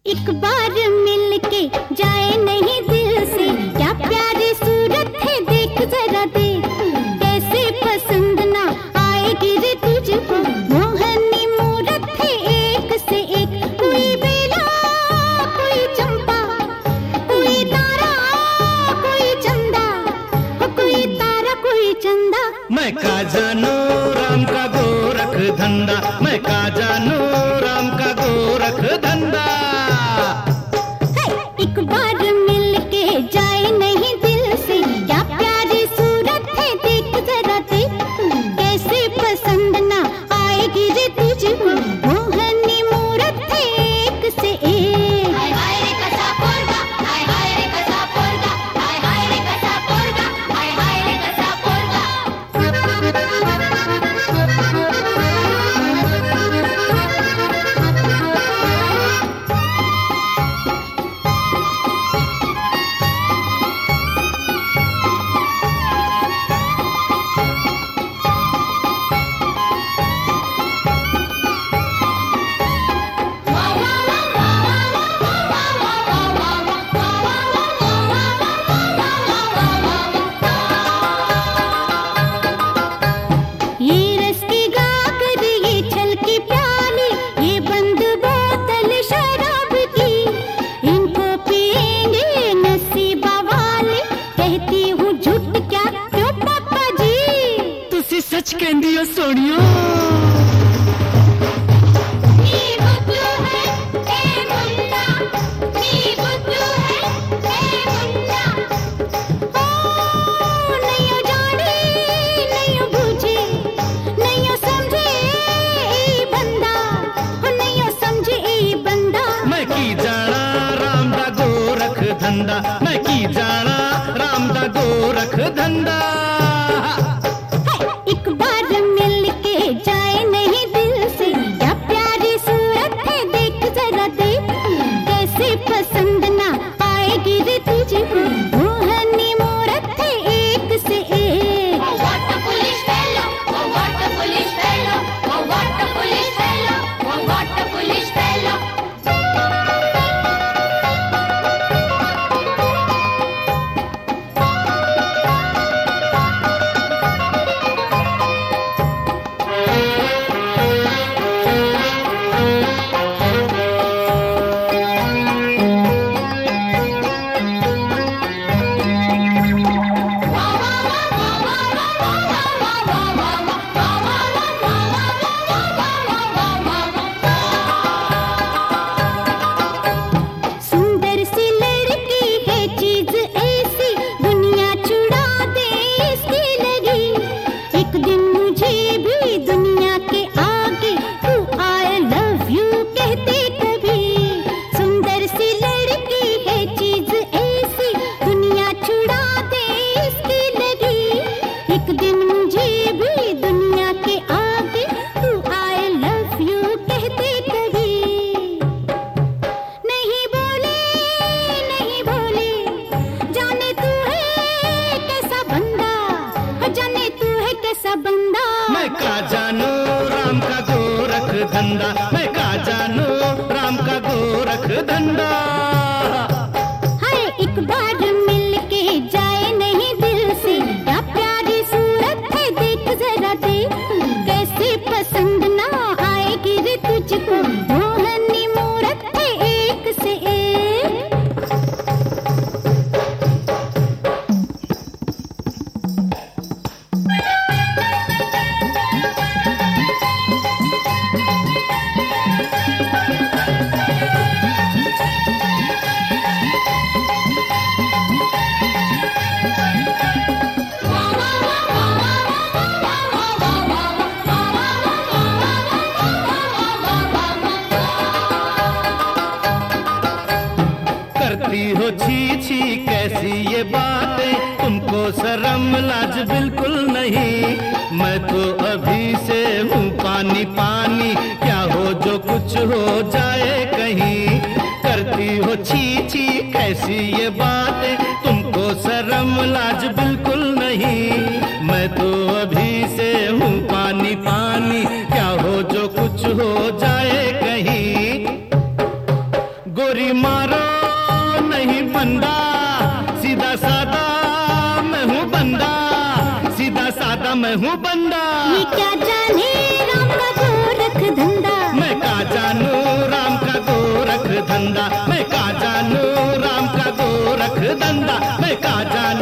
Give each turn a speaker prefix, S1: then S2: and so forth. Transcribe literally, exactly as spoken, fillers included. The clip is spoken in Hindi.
S1: एक बार मिल के जाए नहीं दिल से, क्या प्यारी सूरत है देख जरा दे, कैसे पसंद ना आएगी रे तुझको, मोहनी मूरत है एक से एक, कोई बेला कोई चंपा, कोई तारा कोई चंदा, कोई तारा कोई चंदा।
S2: मैं का जानू राम का गोरख धंधा, मैं का जानू राम का गोरख धंधा।
S1: एक बार मिल के जाए नहीं दिल से, क्या प्यारी सूरत है देख जरा दे, कैसे पसंद ना आएगी रे तुझको, मोहनी मूरत है एक से एक। हाय हाय रे कसा पोरगा, हाय हाय रे कसा पोरगा, हाय हाय रे कसा पोरगा, हाय हाय रे कसा पोरगा।
S2: सच कहंदी हो सोनियो। मैं की जाना राम दा गोरख धंधा, मैं की जाना राम दा गोरख धंधा।
S1: एक बार मिल के जाए नहीं दिल से, क्या प्यारी सूरत है देख जरा दे, कैसे पसंद ना आएगी रे तुझको, मोहनी मूरत है एक से एक। Oh what a foolish fellow, oh what a foolish fellow, oh what a foolish fellow, oh what a foolish fellow।
S2: मैं का जानू राम का गोरख धंधा, मैं का जानू राम का गोरख धंधा।
S1: हाय एक बार मिल के जाए नहीं दिल से, क्या प्यारी सूरत है देख जरा दे, कैसे पसंद ना आएगी रे तुझको, मोहनी मूरत है एक से एक।
S2: करती हो छी छी कैसी ये बातें, तुमको शर्म लाज बिल्कुल नहीं, मैं तो अभी से हूँ पानी पानी, क्या हो जो कुछ हो जाए कहीं। करती हो छी छी कैसी ये बातें, तुमको शर्म लाज बिल्कुल नहीं, मैं तो अभी से हूँ पानी पानी, क्या हो जो कुछ हो जाए कहीं। गोरी गोली मारो नहीं बंदा, सीधा सादा मैं हूँ बंदा, सीधा सादा मैं हूँ बंदा।
S1: ये क्या जाने राम का गोरख धंधा,
S2: मैं का जानू राम का गोरख धंधा, मैं का जानू राम का गोरख धंधा, मैं का जानू